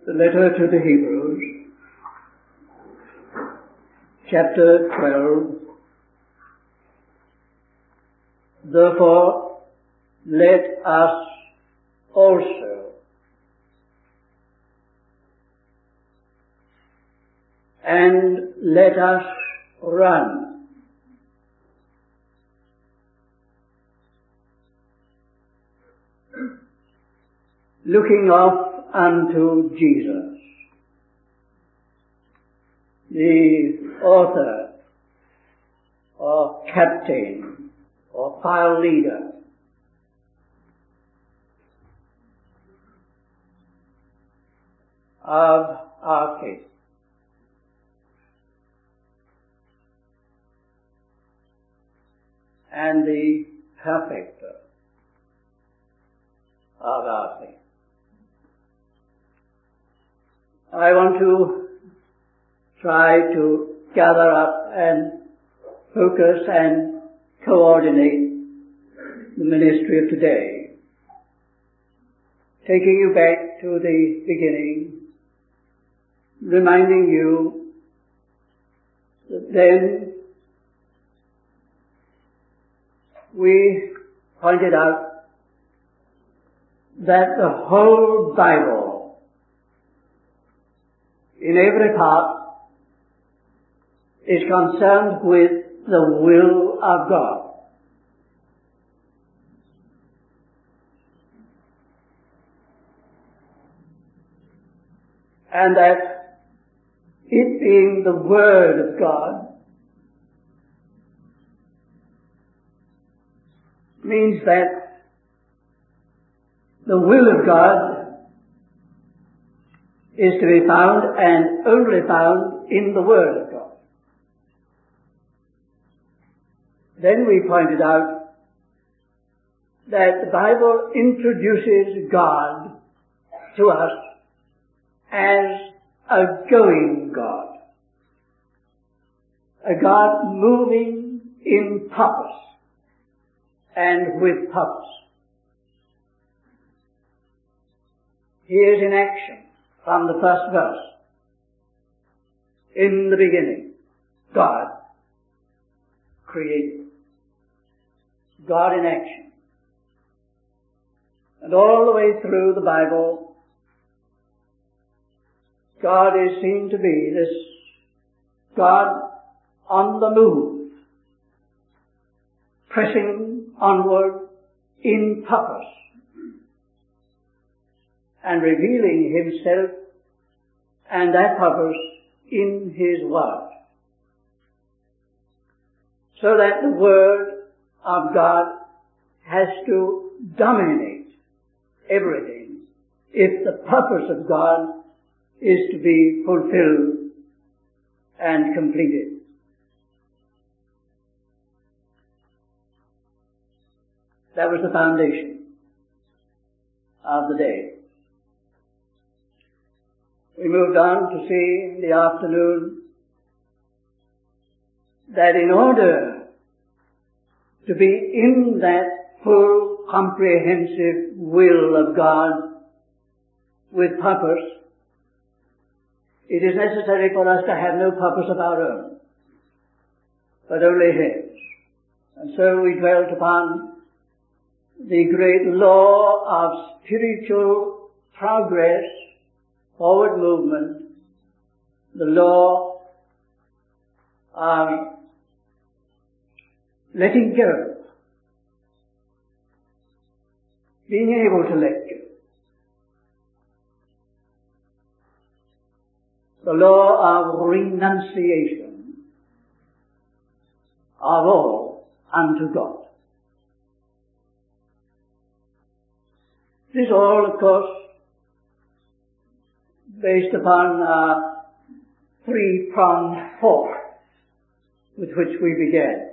The letter to the Hebrews, chapter 12. Therefore, let us also and let us run looking off unto Jesus, the author or captain or file leader of our faith. And the perfecter of our faith. I want to try to gather up and focus and coordinate the ministry of today, taking you back to the beginning, reminding you that then we pointed out that the whole Bible, in every part, is concerned with the will of God. And that it being the Word of God means that the will of God is to be found and only found in the Word of God. Then we pointed out that the Bible introduces God to us as a going God, a God moving in purpose and with purpose. He is in action from the first verse. In the beginning, God created. God in action. And all the way through the Bible, God is seen to be this God on the move, pressing onward in purpose, and revealing Himself and that purpose in His Word. So that the Word of God has to dominate everything if the purpose of God is to be fulfilled and completed. That was the foundation of the day. We moved on to see in the afternoon that in order to be in that full, comprehensive will of God with purpose, it is necessary for us to have no purpose of our own, but only His. And so we dwelt upon the great law of spiritual progress, forward movement, the law of letting go, being able to let go, the law of renunciation of all unto God. This all, of course, based upon a three-pronged fork with which we began.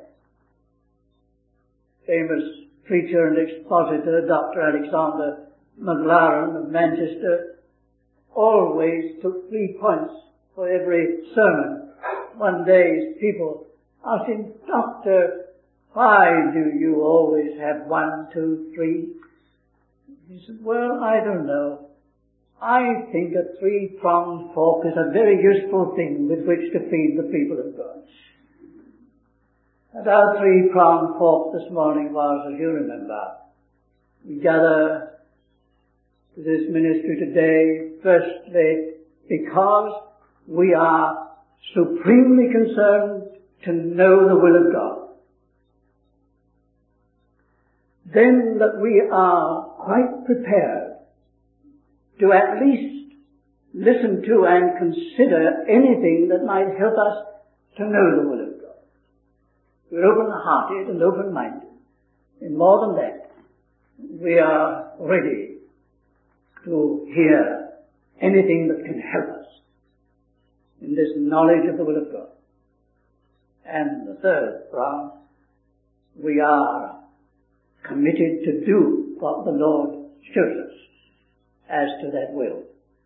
Famous preacher and expositor Dr. Alexander McLaren of Manchester always took 3 points for every sermon. One day his people asked him, "Doctor, why do you always have 1, 2, 3?" He said, "Well, I don't know. I think a three-pronged fork is a very useful thing with which to feed the people of God. And our three-pronged fork this morning was, as you remember, we gather to this ministry today, firstly, because we are supremely concerned to know the will of God. Then that we are quite prepared to at least listen to and consider anything that might help us to know the will of God. We're open-hearted and open-minded. And more than that, we are ready to hear anything that can help us in this knowledge of the will of God. And the third prong, we are committed to do what the Lord shows us as to that will.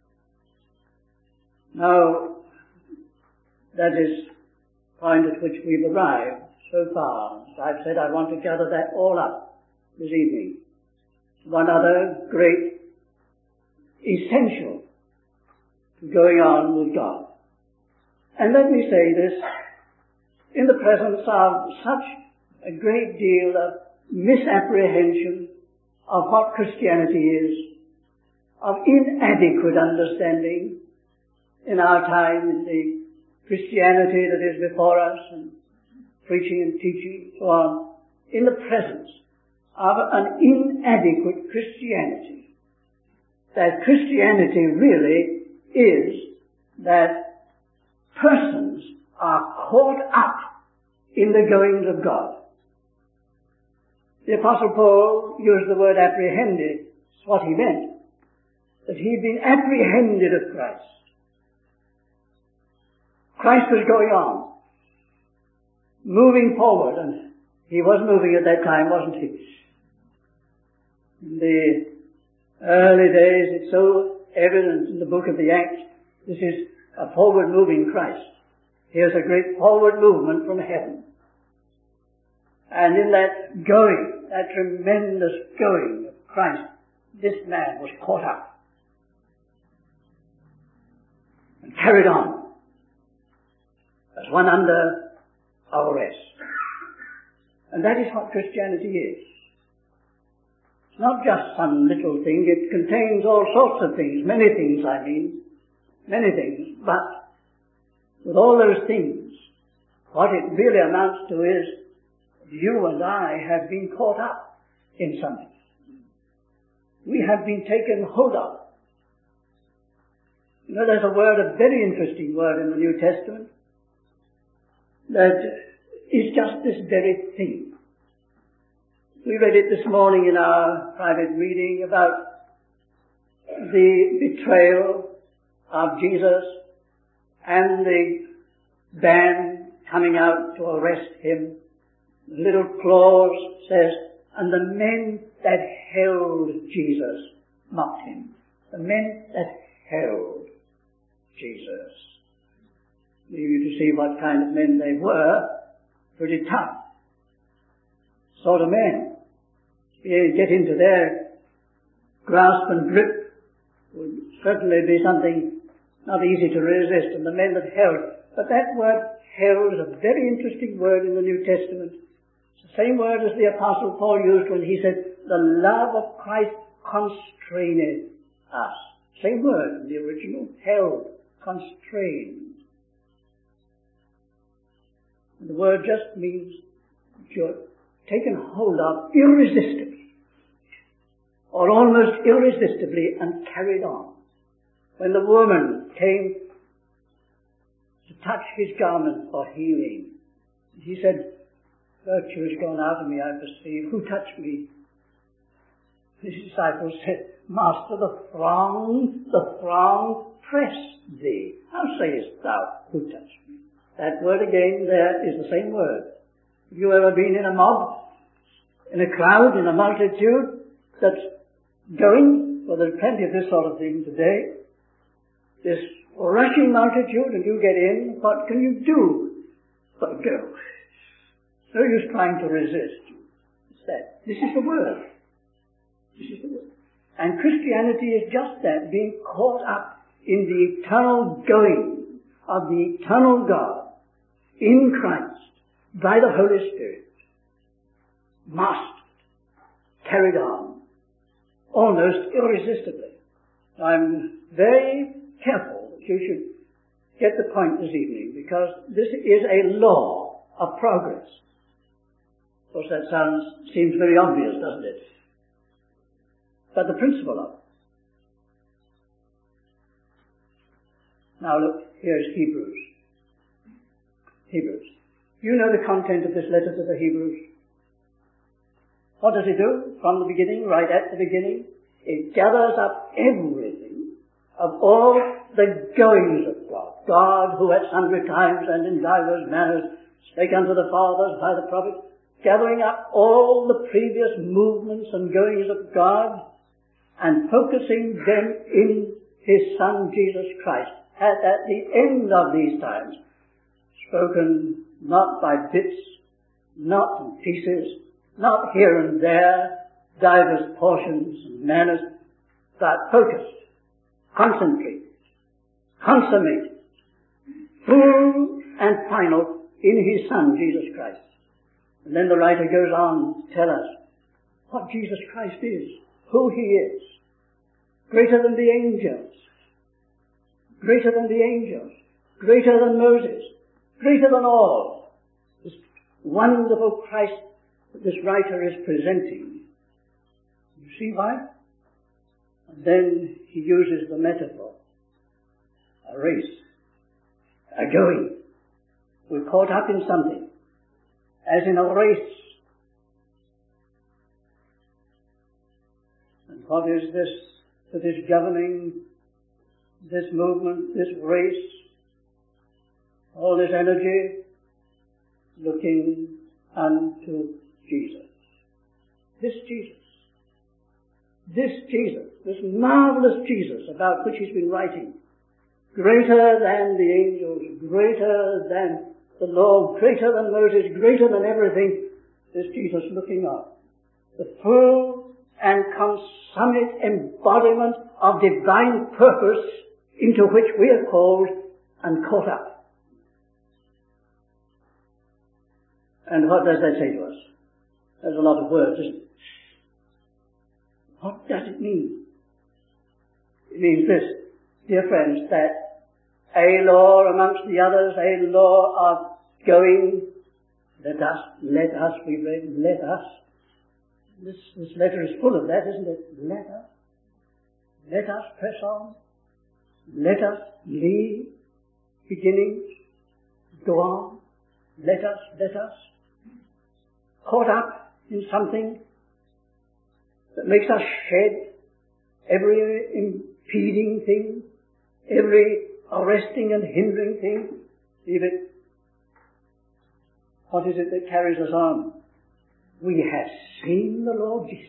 Now, that is the point at which we've arrived so far. As I've said, I want to gather that all up this evening. One other great essential to going on with God. And let me say this, in the presence of such a great deal of misapprehension of what Christianity is, of inadequate understanding in our time in the Christianity that is before us, and preaching and teaching, so on, in the presence of an inadequate Christianity. That Christianity really is that persons are caught up in the goings of God. The Apostle Paul used the word apprehended. It's what he meant. That he'd been apprehended of Christ. Christ was going on, moving forward, and he was moving at that time, wasn't he? In the early days, it's so evident in the book of the Acts, this is a forward-moving Christ. Here's a great forward movement from heaven. And in that going, that tremendous going of Christ, this man was caught up and carried on as one under arrest. And that is what Christianity is. It's not just some little thing. It contains all sorts of things, many things, many things. But with all those things, what it really amounts to is you and I have been caught up in something. We have been taken hold of. You know, there's a very interesting word in the New Testament that is just this very thing. We read it this morning in our private reading about the betrayal of Jesus and the band coming out to arrest him. The little clause says, and the men that held Jesus mocked him. The men that held Jesus. Leave you to see what kind of men they were. Pretty tough sort of men. You get into their grasp and grip would certainly be something not easy to resist. And the men that held. But that word held is a very interesting word in the New Testament. It's the same word as the Apostle Paul used when he said, the love of Christ constraineth us. Same word in the original, held, constrained. And the word just means you're taken hold of irresistibly, or almost irresistibly, and carried on. When the woman came to touch his garment for healing, he said, virtue has gone out of me, I perceive. Who touched me? His disciples said, Master, the throng press thee. How sayest thou, who touched me? That word again there is the same word. Have you ever been in a mob, in a crowd, in a multitude that's going? Well, there's plenty of this sort of thing today. This rushing multitude, and you get in. What can you do but go? No use trying to resist. It's that. This is the word. This is the word. And Christianity is just that, being caught up in the eternal going of the eternal God in Christ by the Holy Spirit, mastered, carried on, almost irresistibly. I'm very careful that you should get the point this evening, because this is a law of progress. Of course, that seems very obvious, doesn't it? But the principle of it. Now look, here's Hebrews. Hebrews. You know the content of this letter to the Hebrews. What does it do? From the beginning, right at the beginning, it gathers up everything of all the goings of God. God, who at sundry times and in divers manners spake unto the fathers by the prophets, gathering up all the previous movements and goings of God and focusing them in His Son Jesus Christ, has at the end of these times spoken not by bits, not in pieces, not here and there, divers portions and manners, but focused, concentrated, consummated, full and final in His Son Jesus Christ. And then the writer goes on to tell us what Jesus Christ is, who He is, greater than the angels, greater than the angels, greater than Moses, greater than all. This wonderful Christ that this writer is presenting. You see why? And then he uses the metaphor. A race. A going. We're caught up in something. As in a race. And what is this that is governing this movement, this race, all this energy? Looking unto Jesus. This Jesus. This Jesus, this marvelous Jesus about which he's been writing, greater than the angels, greater than the law, greater than Moses, greater than everything, this Jesus looking up. The full and consummate embodiment of divine purpose into which we are called and caught up. And what does that say to us? There's a lot of words, isn't it? What does it mean? It means this, dear friends, that a law amongst the others, a law of going, let us, we read, let us. This letter is full of that, isn't it? Let us press on. Let us leave, beginning, go on. Let us. Caught up in something that makes us shed every impeding thing, every arresting and hindering thing. Leave it. What is it that carries us on? We have seen the Lord Jesus.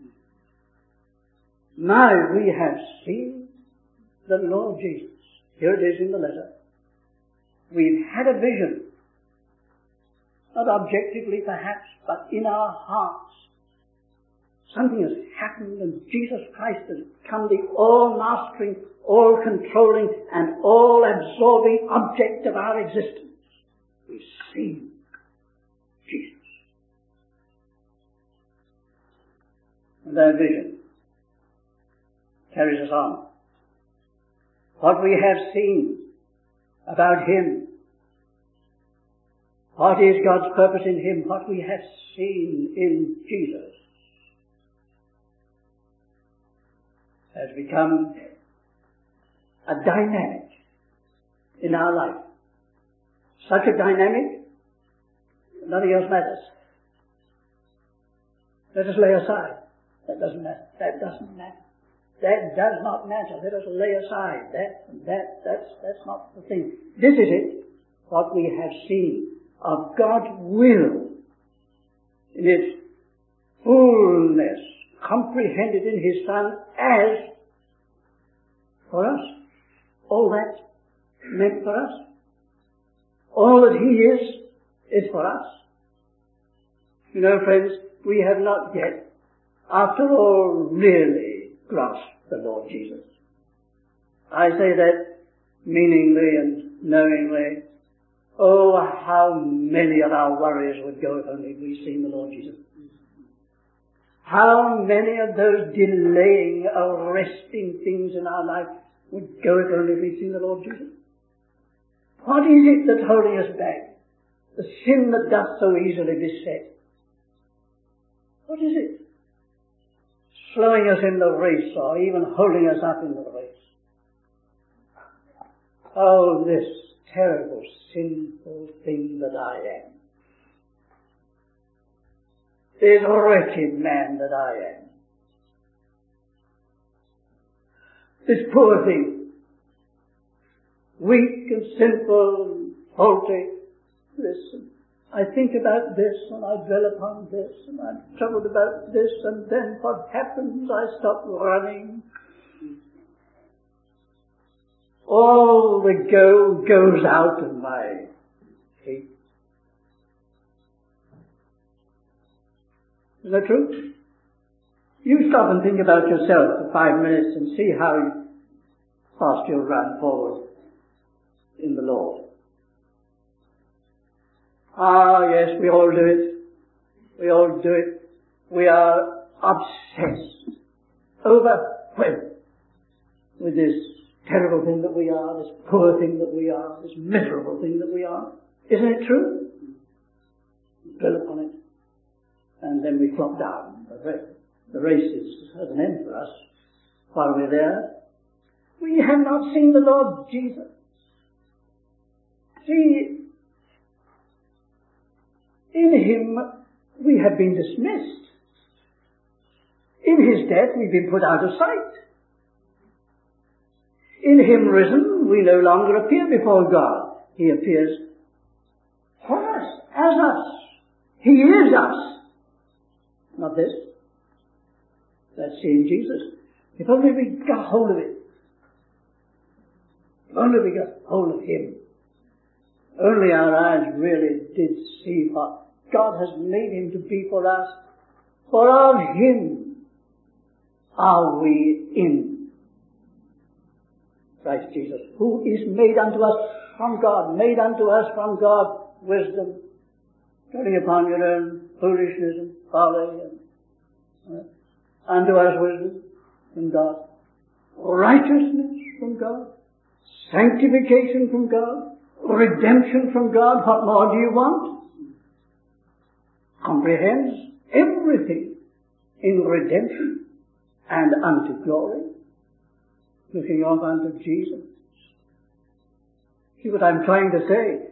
We have seen the Lord Jesus. Here it is in the letter. We've had a vision, not objectively perhaps, but in our hearts. Something has happened and Jesus Christ has become the all-mastering, all-controlling and all-absorbing object of our existence. We've seen Jesus. And that vision carries us on. What we have seen about Him, what is God's purpose in Him, what we have seen in Jesus, has become a dynamic in our life. Such a dynamic, nothing else matters. Let us lay aside. That doesn't matter. That doesn't matter. That does not matter. Let us lay aside that's not the thing. This is it, what we have seen of God's will in its fullness, comprehended in His Son as for us. All that meant for us. All that He is for us. You know, friends, we have not yet, after all, really grasp the Lord Jesus. I say that meaningly and knowingly. Oh, how many of our worries would go if only we'd seen the Lord Jesus. How many of those delaying, arresting things in our life would go if only we'd seen the Lord Jesus. What is it that's holding us back? The sin that doth so easily beset. What is it? Slowing us in the race, or even holding us up in the race. Oh, this terrible, sinful thing that I am. This wretched man that I am. This poor thing. Weak and sinful and faulty. Listen, I think about this and I dwell upon this and I'm troubled about this, and then what happens? I stop running. All the go goes out of my feet. Isn't that true? You stop and think about yourself for 5 minutes and see how fast you'll run forward in the Lord. Ah, yes, we all do it. We all do it. We are obsessed, overwhelmed with this terrible thing that we are, this poor thing that we are, this miserable thing that we are. Isn't it true? Dwell upon it. And then we flop down. The race has an end for us while we're there. We have not seen the Lord Jesus. See, in Him we have been dismissed. In His death we've been put out of sight. In Him risen we no longer appear before God. He appears for us, as us. He is us. Not this. That's seeing Jesus. If only we got hold of it. If only we got hold of Him. Only our eyes really did see what God has made Him to be for us. For of Him are we in Christ Jesus, who is made unto us from God, wisdom, dwelling upon your own foolishness and folly, and unto us wisdom from God, righteousness from God, sanctification from God, redemption from God. What more do you want? Comprehends everything in redemption and unto glory, looking off unto Jesus. See what I'm trying to say?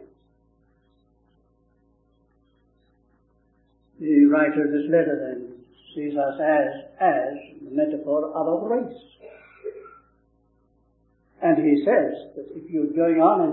The writer of this letter then sees us as the metaphor of a race. And he says that if you're going on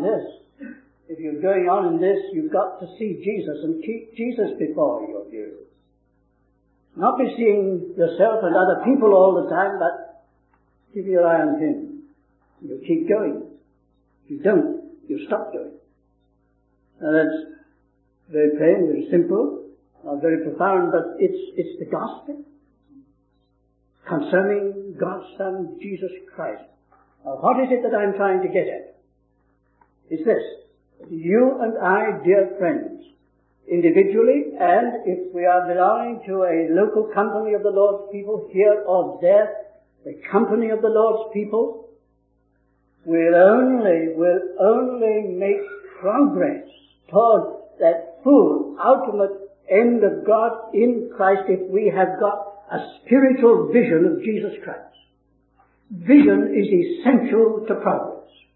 in this, you've got to see Jesus and keep Jesus before your view. Not be seeing yourself and other people all the time, but keep your eye on Him. You'll keep going. If you don't, you'll stop going. Now that's very plain, very simple, not very profound, but it's the gospel concerning God's Son, Jesus Christ. Now what is it that I'm trying to get at? It's this. You and I, dear friends, individually, and if we are belonging to a local company of the Lord's people here or there, the company of the Lord's people will only make progress toward that full, ultimate end of God in Christ if we have got a spiritual vision of Jesus Christ. Vision is essential to progress.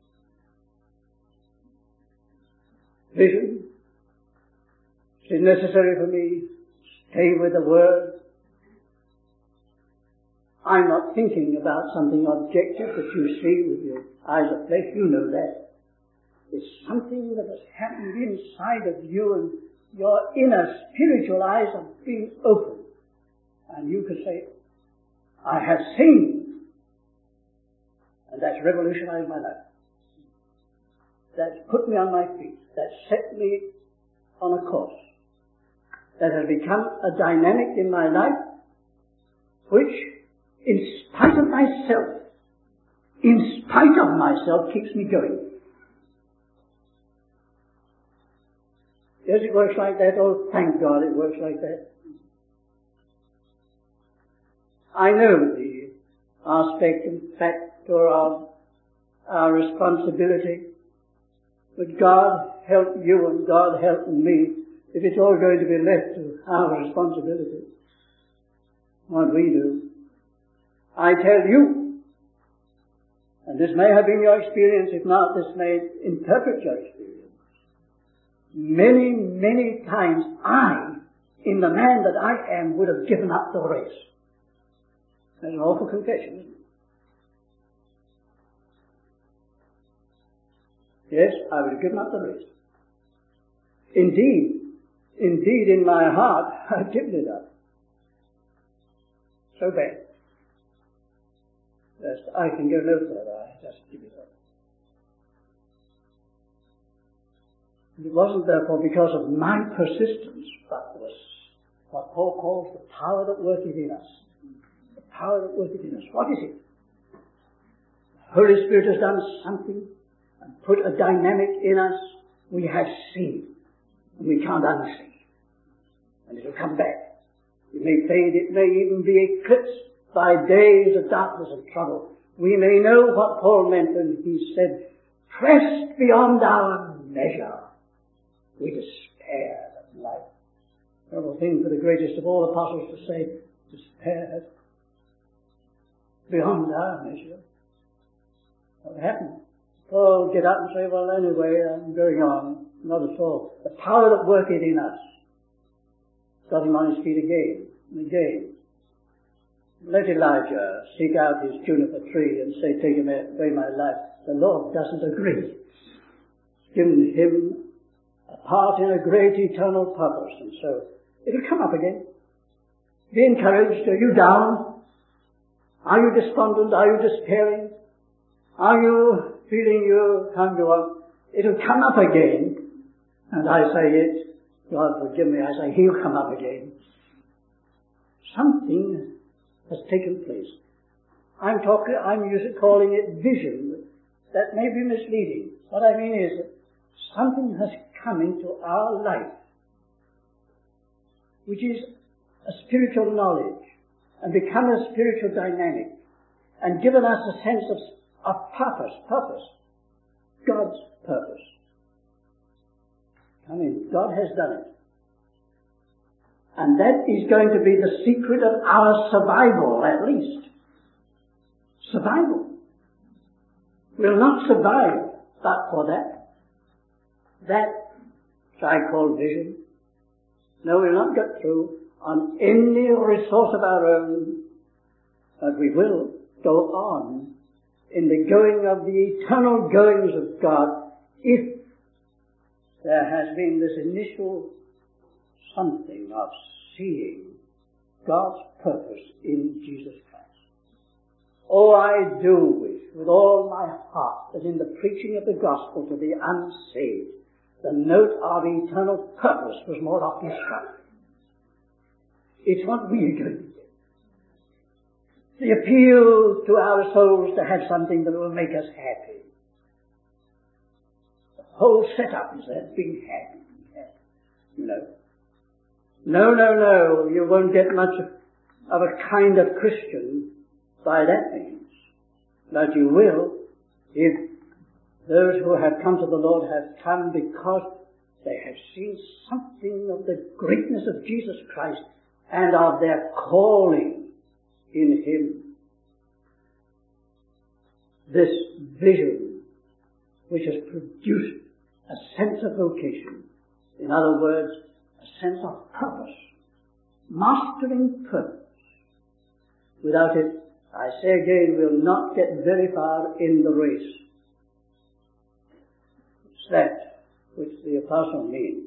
Vision. It is necessary for me to stay with the Word. I'm not thinking about something objective that you see with your eyes of flesh. You know that. It's something that has happened inside of you, and your inner spiritual eyes are being opened. And you can say, I have seen. And that's revolutionized my life. That's put me on my feet. That's set me on a course. That has become a dynamic in my life which in spite of myself, in spite of myself, keeps me going. Yes, it works like that. Oh, thank God it works like that. I know the aspect and factor of our responsibility, but God help you and God help me if it's all going to be left to our responsibility, what we do. I tell you, and this may have been your experience, if not, this may interpret your experience. Many, many times I, in the man that I am, would have given up the race. That's an awful confession, isn't it? Yes, I would have given up the race. Indeed, in my heart, I've given it up. So bad. Just, I can go no further. I just give it up. It wasn't therefore because of my persistence, but was what Paul calls the power that worketh in us. The power that worketh in us. What is it? The Holy Spirit has done something and put a dynamic in us we have seen and we can't unsee. And it'll come back. It may fade, it may even be eclipsed by days of darkness and trouble. We may know what Paul meant when he said, pressed beyond our measure, we despair of life. Terrible thing for the greatest of all apostles to say, despair beyond our measure. What happened? Paul get up and say, well, anyway, I'm going on. Not at all. The power that worketh in us got him on his feet again and again. Let Elijah seek out his juniper tree and say, take away my life. The Lord doesn't agree. It's given him a part in a great eternal purpose, and so it'll come up again. Be encouraged. Are you down? Are you despondent? Are you despairing? Are you feeling you can't go on? It'll come up again. And I say it, God forgive me, I say he'll come up again. Something has taken place. I'm calling it vision. That may be misleading. What I mean is that something has come into our life, which is a spiritual knowledge, and become a spiritual dynamic, and given us a sense of purpose, God's purpose. I mean, God has done it. And that is going to be the secret of our survival, at least. Survival. We'll not survive but for that. That which I call vision. No, we'll not get through on any resource of our own, but we will go on in the going of the eternal goings of God if there has been this initial something of seeing God's purpose in Jesus Christ. Oh, I do wish with all my heart that in the preaching of the gospel to the unsaved, the note of eternal purpose was more often struck. It's what we are going to do. The appeal to our souls to have something that will make us happy. The whole setup is that, being happy. You know. No, you won't get much of a kind of Christian by that means. But you will if those who have come to the Lord have come because they have seen something of the greatness of Jesus Christ and of their calling in Him. This vision which has produced a sense of vocation. In other words, a sense of purpose. Mastering purpose. Without it, I say again, we'll not get very far in the race. It's that which the apostle means.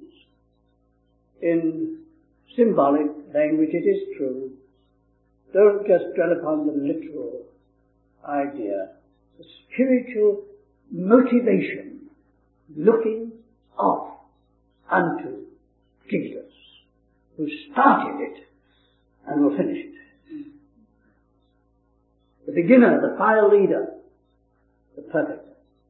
In symbolic language, it is true. Don't just dwell upon the literal idea. The spiritual motivation, looking off unto Jesus, who started it and will finish it. the beginner, the file leader, the perfecter,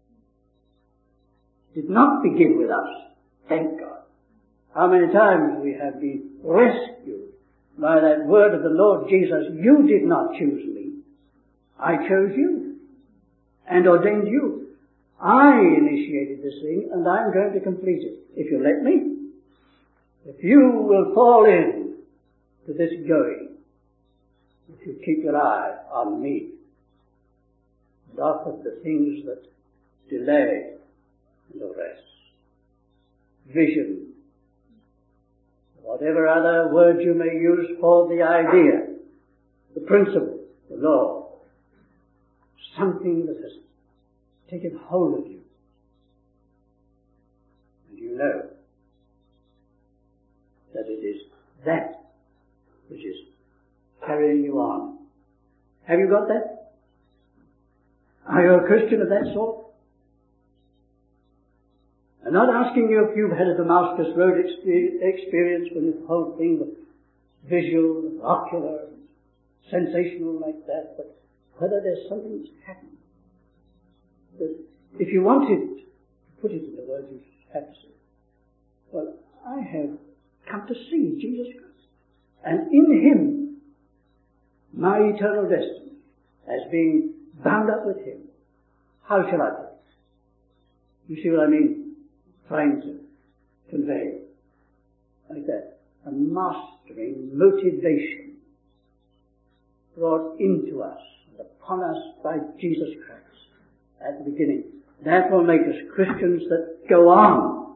did not begin with us. Thank God. How many times we have been rescued by that word of the Lord Jesus, you did not choose me. I chose you and ordained you. I initiated this thing and I'm going to complete it. If you let me, if you will fall in to this going, if you keep your eye on me and off of the things that delay and the rest. Vision, whatever other word you may use for the idea, the principle, the law, something that has taken hold of you. And you know that it is that which is carrying you on. Have you got that? Are you a Christian of that sort? I'm not asking you if you've had a Damascus Road experience when this whole thing was visual, ocular, sensational like that, but whether there's something that's happened. That if you wanted to put it in the words, you have to say, well, I have come to see Jesus Christ. And in Him, my eternal destiny, as being bound up with Him. How shall I put it? You see what I mean? Trying to convey like that. A mastering motivation brought into us and upon us by Jesus Christ at the beginning. That will make us Christians that go on.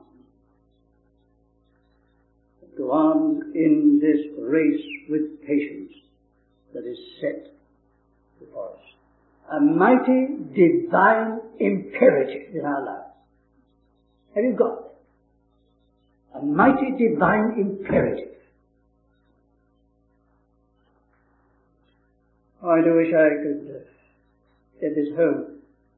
Go on in this race with patience that is set before us. A mighty divine imperative in our lives. Have you got that? A mighty divine imperative. Oh, I do wish I could get this home.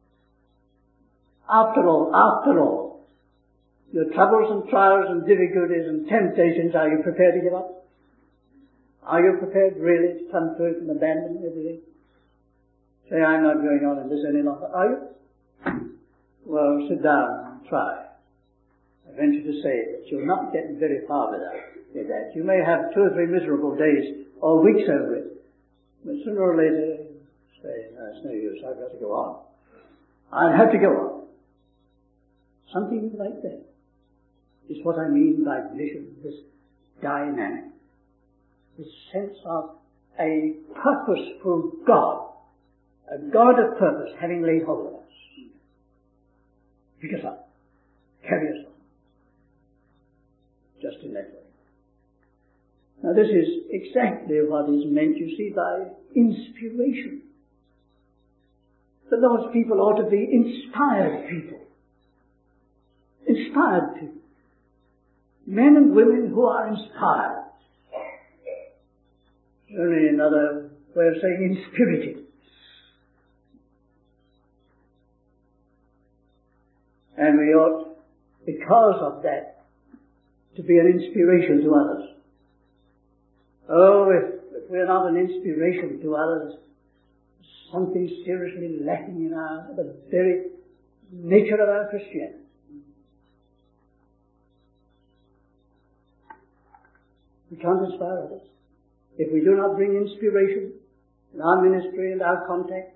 After all, your troubles and trials and difficulties and temptations, are you prepared to give up? Are you prepared really to come to it and abandon everything? Say, I'm not going on in this any longer. Are you? Well, sit down and try. I venture to say that you'll not get very far with that. You may have 2 or 3 miserable days or weeks over it. But sooner or later, you say, no, it's no use, I've got to go on. I'll have to go on. Something like that is what I mean by vision, this dynamic, this sense of a purposeful God, a God of purpose having laid hold of us. Pick us up, carry us on, just in that way. Now this is exactly what is meant, you see, by inspiration. The Lord's people ought to be inspired people. Inspired people. Men and women who are inspired. Only another way of saying inspirited. And we ought, because of that, to be an inspiration to others. Oh, if we're not an inspiration to others, something seriously lacking in the very nature of our Christianity. We can't inspire others. If we do not bring inspiration in our ministry and our contact,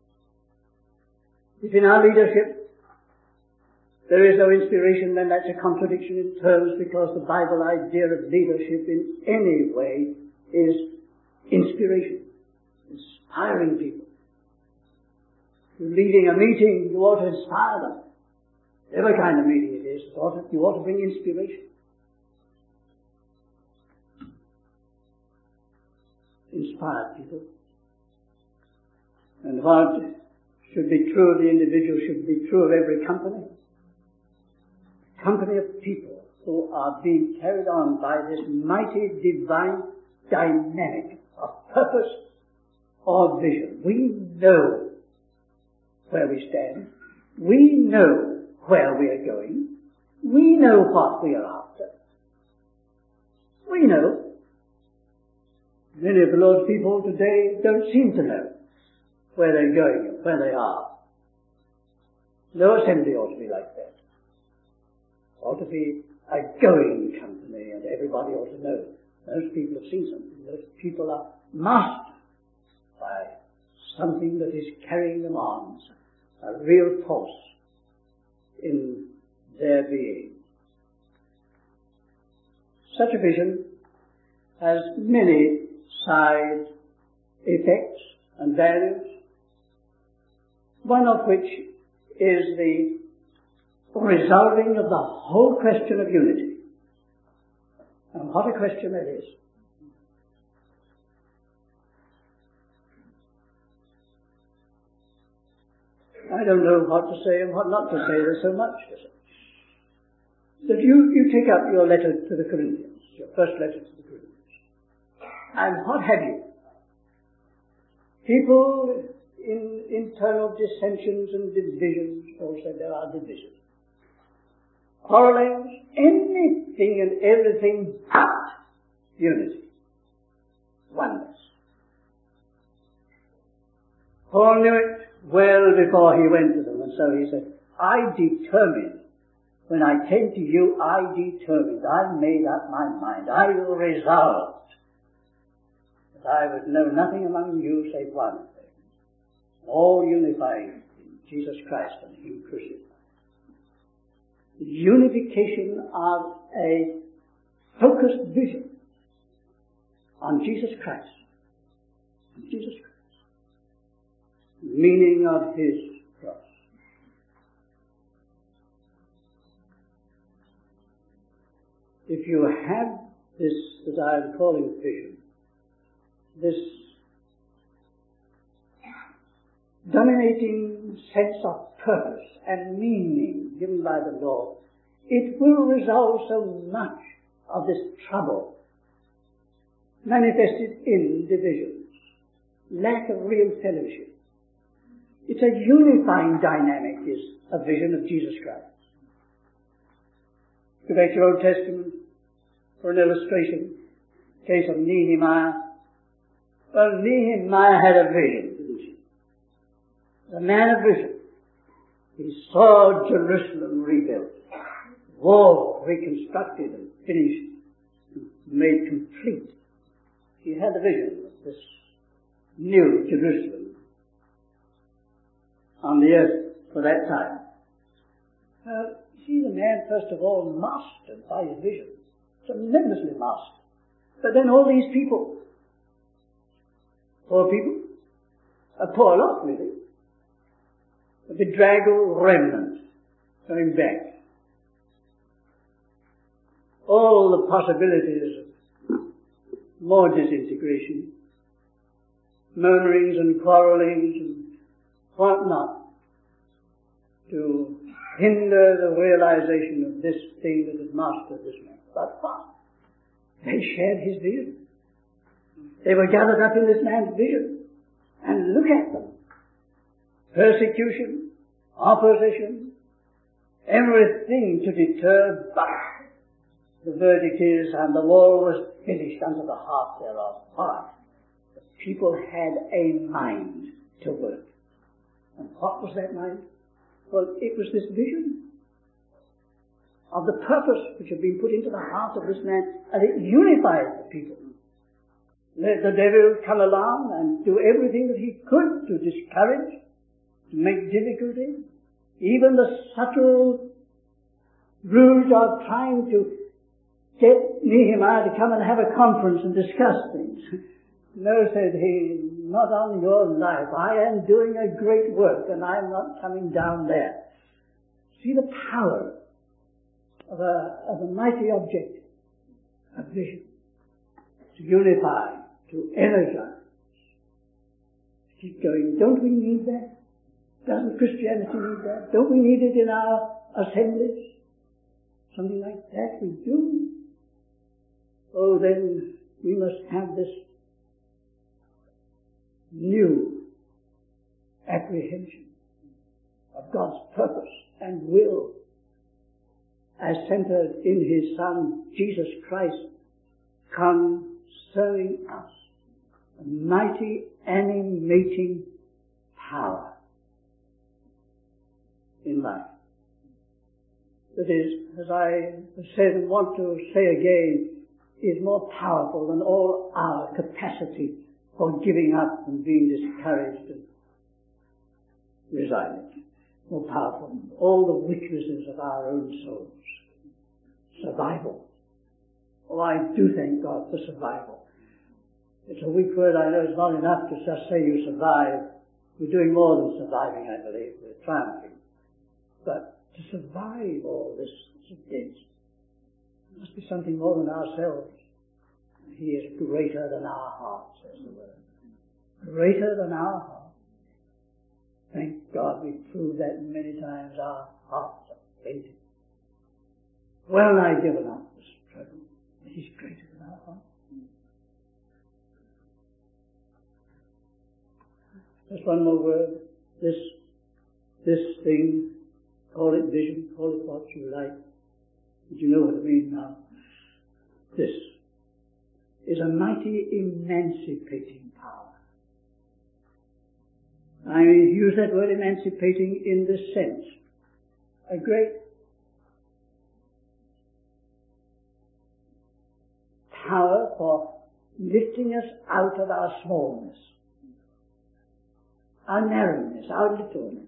if in our leadership there is no inspiration, then that's a contradiction in terms, because the Bible idea of leadership in any way is inspiration, inspiring people. If you're leading a meeting, you ought to inspire them. Whatever kind of meeting it is, you ought to bring inspiration. Inspired people. And what should be true of the individual should be true of every company. Company of people who are being carried on by this mighty divine dynamic of purpose or vision. We know where we stand. We know where we are going. We know what we are after. We know. Many of the Lord's people today don't seem to know. where they're going and where they are. No assembly ought to be like that. It ought to be a going company, and everybody ought to know. Those people have seen something. Those people are mastered by something that is carrying them on, a real force in their being. Such a vision has many side effects and values, one of which is the resolving of the whole question of unity. And what a question that is. I don't know what to say and what not to say. There's so much to say. That you take up your letter to the Corinthians, your first letter to the Corinthians. And what have you? People in internal dissensions and divisions. Paul said there are divisions. Quarrelings, anything and everything but unity. Oneness. Paul knew it well before he went to them, and so he said, I determined, when I came to you, I made up my mind, I resolved that I would know nothing among you save one thing, all unified in Jesus Christ and Him crucified. The unification of a focused vision on Jesus Christ. On Jesus Christ. The meaning of His cross. If you have this that I am calling vision, this dominating sense of purpose and meaning given by the Lord, it will resolve so much of this trouble manifested in divisions, lack of real fellowship. It's a unifying dynamic, is a vision of Jesus Christ. Go back to your Old Testament for an illustration, case of Nehemiah. Well, Nehemiah had a vision, didn't he? A man of vision. He saw Jerusalem rebuilt, wall reconstructed and finished, made complete. He had a vision of this new Jerusalem on the earth for that time. See, the man, first of all, mastered by his vision, tremendously mastered. But then all these people, poor people, a poor lot really, a bedraggled remnant coming back. All the possibilities of more disintegration, murmurings and quarrelings and what not, to hinder the realization of this thing that had mastered this man. But what? They shared his vision. They were gathered up in this man's vision. And look at them. Persecution, opposition, everything to deter, but the verdict is, and the wall was finished unto the half thereof. Why? The people had a mind to work. And what was that mind? Well, it was this vision of the purpose which had been put into the heart of this man, and it unified the people. Let the devil come along and do everything that he could to discourage, to make difficulty, even the subtle ruse of trying to get Nehemiah to come and have a conference and discuss things. No, said he, not on your life. I am doing a great work and I'm not coming down there. See the power of a mighty object, a vision, to unify, to energize, to keep going. Don't we need that? Doesn't Christianity need that? Don't we need it in our assemblies? Something like that we do. Oh, then we must have this new apprehension of God's purpose and will as centered in His Son, Jesus Christ, concerning us. A mighty animating power in life. That is, as I have said and want to say again, is more powerful than all our capacity for giving up and being discouraged and resigning. More powerful than all the weaknesses of our own souls. Survival. Oh, I do thank God for survival. It's a weak word, I know. It's not enough to just say you survive. We're doing more than surviving, I believe. We're triumphing. But to survive all this against must be something more than ourselves. He is greater than our heart, says the word. Greater than our heart. Thank God we've proved that many times. Our hearts are fainting. Well nigh given up the struggle. He's greater than our heart. Just one more word. This thing, call it vision, call it what you like. But you know what I mean now. This is a mighty emancipating power. I use that word emancipating in this sense. A great power for lifting us out of our smallness, our narrowness, our littleness.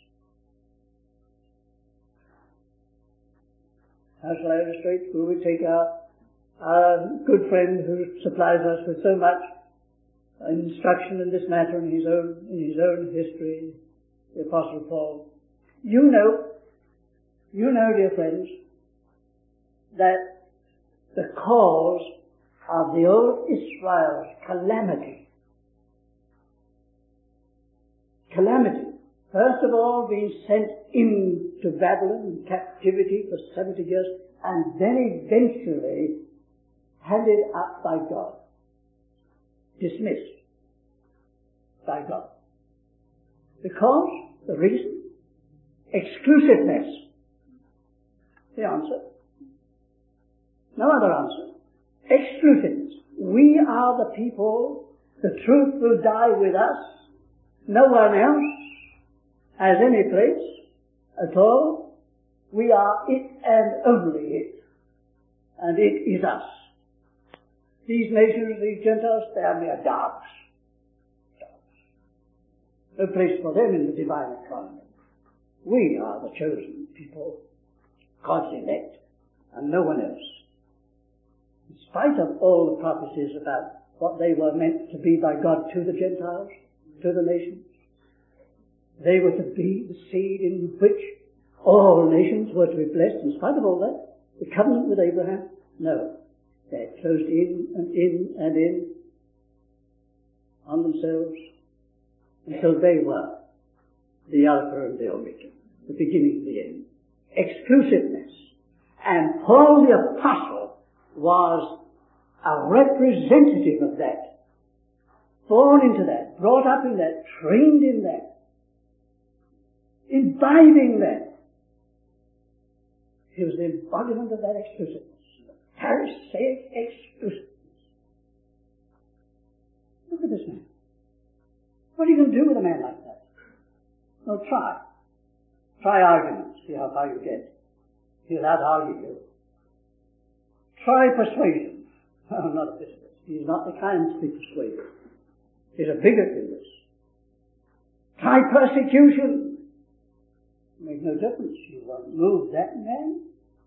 How shall I illustrate? Will we take our good friend who supplies us with so much instruction in this matter in his own history, the Apostle Paul. You know, dear friends, that the cause of the old Israel's calamity, first of all being sent into Babylon in captivity for 70 years, and then eventually handed up by God, dismissed by God. Because, the reason, exclusiveness. The answer. No other answer. Exclusiveness. We are the people, the truth will die with us, no one else has any place at all. We are it and only it. And it is us. These nations, these Gentiles, they are mere dogs. No place for them in the divine economy. We are the chosen people, God's elect, and no one else. In spite of all the prophecies about what they were meant to be by God to the Gentiles, to the nations, they were to be the seed in which all nations were to be blessed. In spite of all that, the covenant with Abraham, no. They had closed in and in and in on themselves until they were the Alpha and the Omega, the beginning and the end. Exclusiveness. And Paul the Apostle was a representative of that, born into that, brought up in that, trained in that, imbibing that. He was the embodiment of that exclusiveness. Pharisaic exclusiveness. Look at this man. What are you going to do with a man like that? Well, try. Try arguments. See how far you get. He'll out-argue you. Try persuasion. Oh, not a bit of it. He's not the kind to be persuaded. He's a bigot in this. Try persecution. Make no difference. You won't move that man.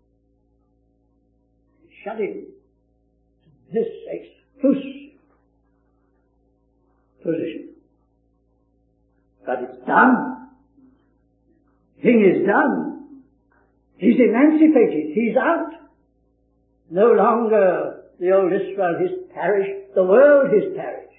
Shut in to this exclusive position. But it's done. Thing is done. He's emancipated. He's out. No longer the old Israel, his parish, the world, his parish.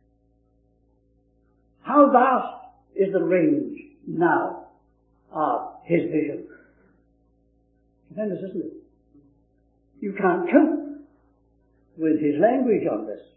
How vast is the range now of his vision? Tremendous, isn't it? You can't cope with his language on this.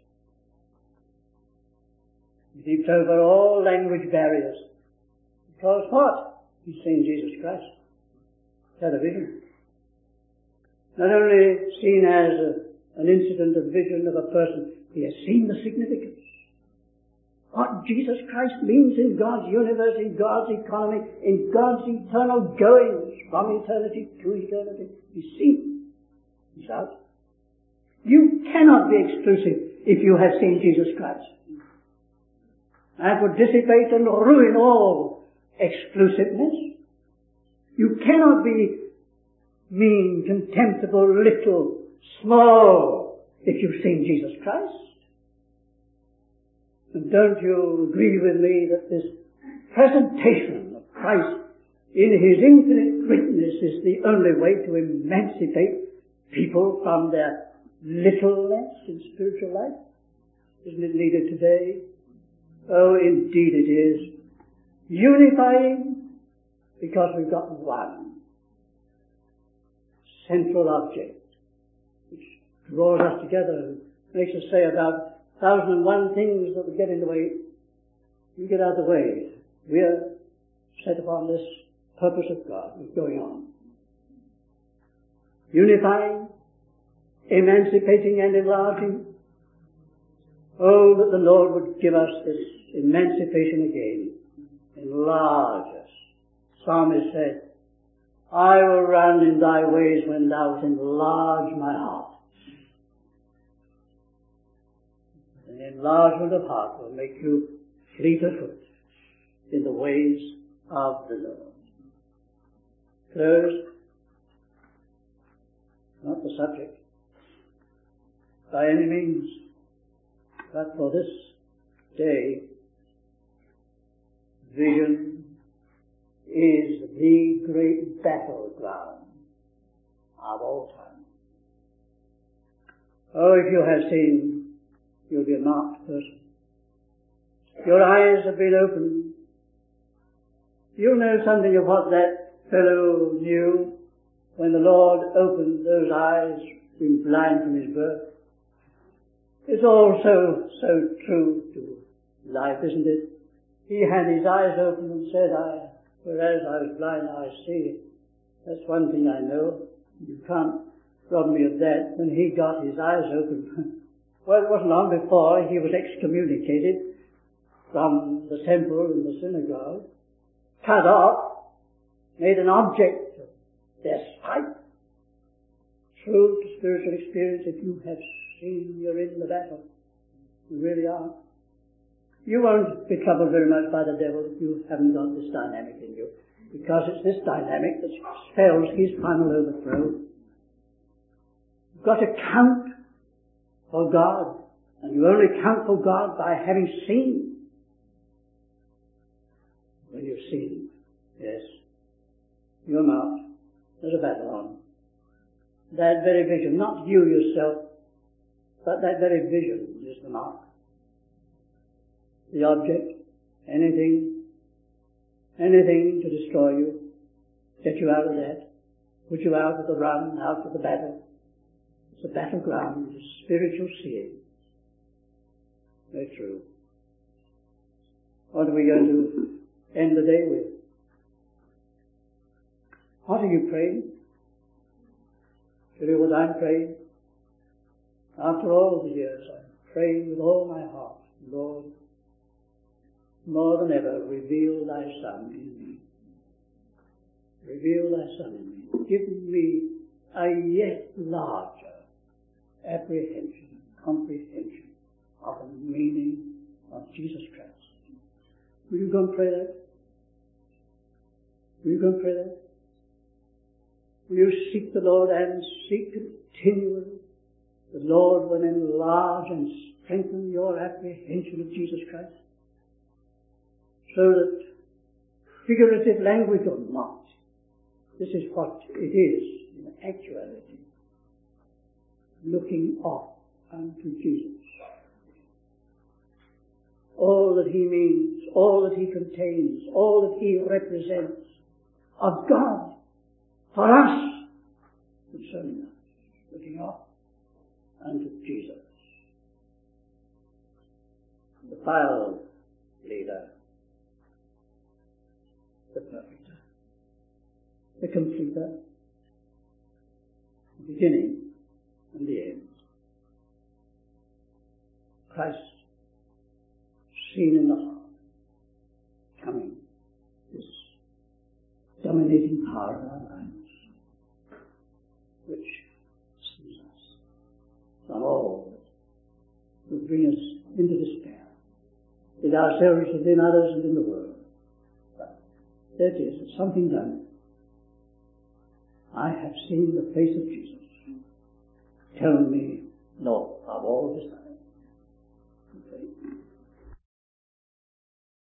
He leaps over all language barriers. Because what? He's seen Jesus Christ. Television. Not only seen as an incident of vision of a person, he has seen the significance what Jesus Christ means in God's universe, in God's economy, in God's eternal goings from eternity to eternity. He's seen. He's out. You cannot be exclusive if you have seen Jesus Christ. That would dissipate and ruin all exclusiveness. You cannot be mean, contemptible, little, small if you've seen Jesus Christ. And don't you agree with me that this presentation of Christ in His infinite greatness is the only way to emancipate people from their littleness in spiritual life? Isn't it needed today? Oh, indeed it is. Unifying, because we've got one central object which draws us together and makes us say about 1,001 things that would get in the way. You get out of the way. We're set upon this purpose of God that's going on. Unifying, emancipating and enlarging. Oh, that the Lord would give us this emancipation again. Enlarge us. Psalmist said, I will run in thy ways when thou hast enlarged my heart. An enlargement of heart will make you fleet of foot in the ways of the Lord. Close. Not the subject by any means, but for this day, vision is the great battleground of all time. Oh, if you have seen, you'll be a marked person. Your eyes have been opened. You'll know something of what that fellow knew when the Lord opened those eyes, being blind from his birth. It's all so true to life, isn't it? He had his eyes open and said, whereas I was blind, I see. That's one thing I know. You can't rob me of that. When he got his eyes open, well, it wasn't long before he was excommunicated from the temple and the synagogue, cut off, made an object of their spite. True to spiritual experience, if you have seen you're in the battle, you really are. You won't be troubled very much by the devil if you haven't got this dynamic in you, because it's this dynamic that spells his final overthrow. You've got to count for God, and you only count for God by having seen. When you've seen, yes, you're marked. There's a battle on. That very vision, not you yourself, but that very vision is the mark. The object, anything to destroy you, get you out of that, put you out of the run, out of the battle. It's a battleground, it's spiritual seeing. Very true. What are we going to end the day with? What are you praying? Tell you what I'm praying. After all the years, I'm praying with all my heart, Lord, more than ever, reveal thy Son in me. Reveal thy Son in me. Give me a yet larger apprehension, comprehension of the meaning of Jesus Christ. Will you go and pray that? Will you go and pray that? Will you seek the Lord and seek continually? The Lord will enlarge and strengthen your apprehension of Jesus Christ, so that, figurative language or not, this is what it is in actuality. Looking off unto Jesus. All that he means, all that he contains, all that he represents of God for us, concerning us, looking off unto Jesus. The file leader, the perfecter, the completer, the beginning and the end. Christ seen in the heart coming, this dominating power of our lives, which sees us from all that would bring us into despair, with ourselves and in others and in the world. But there it is, something done. I have seen the face of Jesus telling me, no, of all desire.